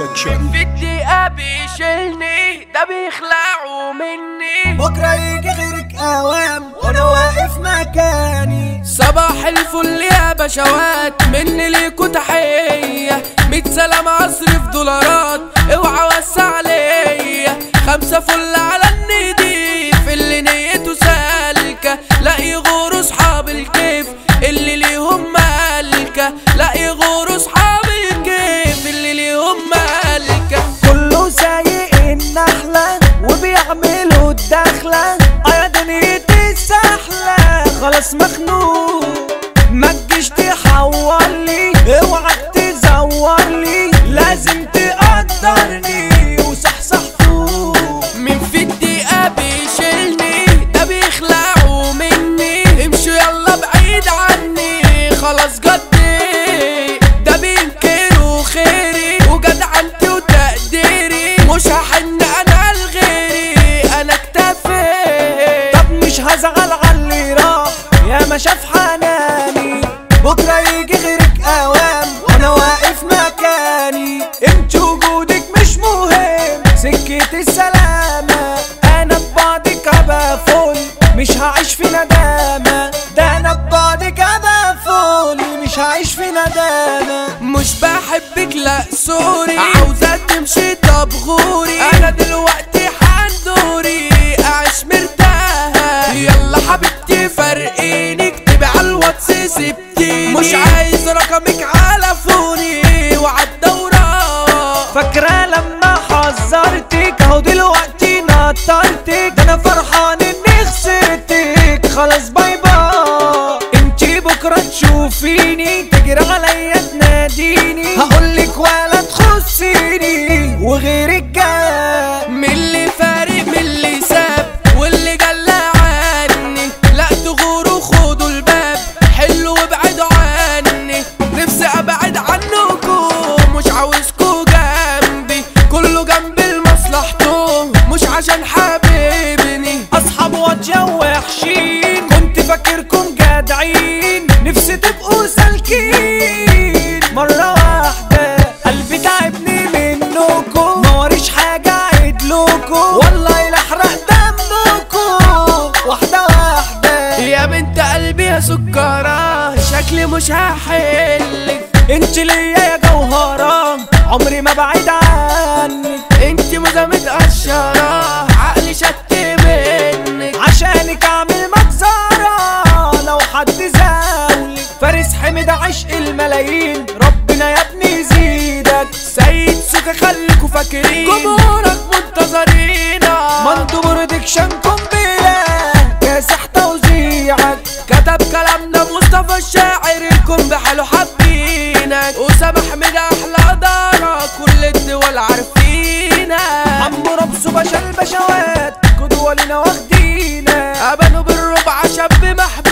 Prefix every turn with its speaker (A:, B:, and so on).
A: برودكشن.
B: في الدقيقة بيشيلني ده بيخلعوا مني،
C: بكرة يجي غيرك اوام وانا واقف مكاني.
B: صباح الفل يا بشوات مني ليكوا تحية، 100 سلام اصرف دولارات اوعى وسع عليا، 5 فل على النضيف اللي نيته سالكة، لا يغوروا صحاب الكيف اللي ليهم مالكة، لا يغوروا صحاب الكيف اللي ليهم مالكة.
C: كله سايق النحلة وبيعملوا الدخلة، يا دنيتي السحلة خلاص مخنوق، ما تجيش تحورلي اوعك تزورلي، لازم تقدرني وصحصح فوق.
B: من في الدقيقة بيشيلني ده بيخلعوا مني، امشوا يلا بعيد عني خلاص جدي، ده بينكروا خيري وجدعنتي وتقديري، مش هحن انا لغيري انا اكتفيت.
C: طب مش هزعل على اللي راح يا ما شاف حناني، بكرة يجي غيرك اوام وانا واقف مكاني، انت وجودك مش مهم سكة السلامة، انا ببعدك ابقى فل مش هعيش في ندامة، ده انا ببعدك ابقى فل مش هعيش في ندامة.
B: مش بحبك لا سوري، عاوزة تمشي طب غوري، انا دلوقتي حندوري اعيش مرتاحة، يلا حبيبتي فرقيني اكتبي على الواتس سبتيني، مش عايز رقمك على فوني وعالدورة.
C: فاكرة لما حذرتك اهو دلوقتي نطرتك، ده انا فرحان اني خسرتك خلاص باي باي، انتي بكرة تشوفيني تجري عليا تناديني، هقولك ولا تخصيني وغيرك جاي.
B: من اللي فارق من اللي ساب واللي جلى عني، لا تغوروا خدوا الباب حلو وابعدوا عني، نفسي ابعد عنكم مش عاوزكوا جنبي، كله جنبي لمصلحته مش عشان حبيبني.
C: اصحاب واطية وحشين كنت فاكركم جدعين، نفسي تبقوا سالكين مرة واحدة، قلبي تعبني منكم موريش حاجة عدلكم، والله لاحرق دمكم واحدة واحدة.
B: يا بنت قلبي يا سكرة شكلي مش هحلك،
C: انت ليا يا جوهرة عمري ما بعيد عنك،
B: انت موزة متقشرة عقلي شت منك،
C: عشانك اعمل مجزرة لو حد زاولك، فارس حمد عشق الملايين ربنا يا ابني يزيدك،
B: سيد سوكا خليكوا فاكرين جمهورك منتظرينك،
C: مندوب برودكشن قنبلة كاسح توزيعك،
B: كتب كلامنا مصطفى الشاعر الكون بحاله حابينك، أسامة حمد أحلى إدارة كل الدول عارفينك،
C: عمو ربسو باشا البشوات قدوة لنا واخدينا،
B: أبانوا بالربع شاب محبوب